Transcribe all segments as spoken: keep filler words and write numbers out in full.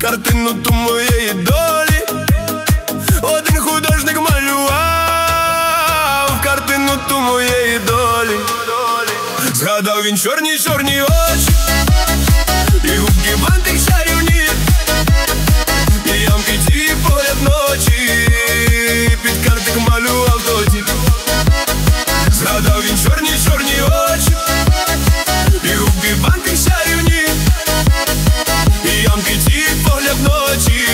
картину ту моєї долі. Один художник малював картину ту моєї долі. Згадав він чорні-чорні очі і губки бантик чарівні, і ямки ті погляд ночі, під картик малював тоді. Згадав він чорні-чорні очі і губки бантик чарівні, і ямки ті погляд ночі,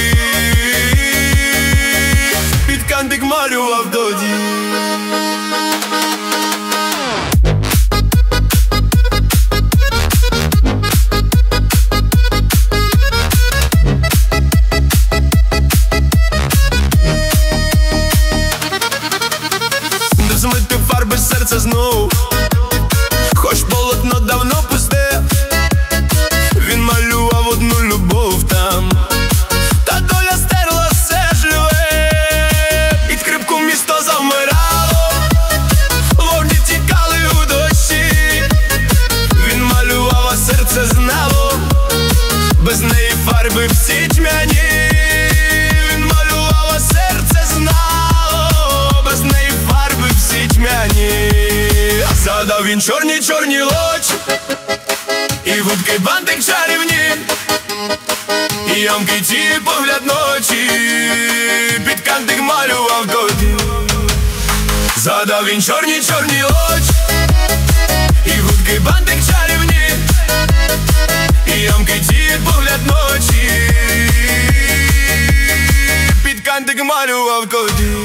під картик малював тоді. Змити фарби серця знов, хоч полотно давно пусте. Він малював одну любов там, та доля стерла все живе. Під скрипку місто завмирало, вогні тікали у дощі. Він малював, а серце знало, без неї фарби всі тьмяні. Він малював, а серце знало, без неї фарби всі тьмяні. Згадав він чорні-чорні очі і губки бантик чарівні, і ямки ті погляд ночі, під кантик малював тоді. Згадав він чорні-чорні очі і губки бантик чарівні, і ямки ті погляд ночі, під кантик малював тоді.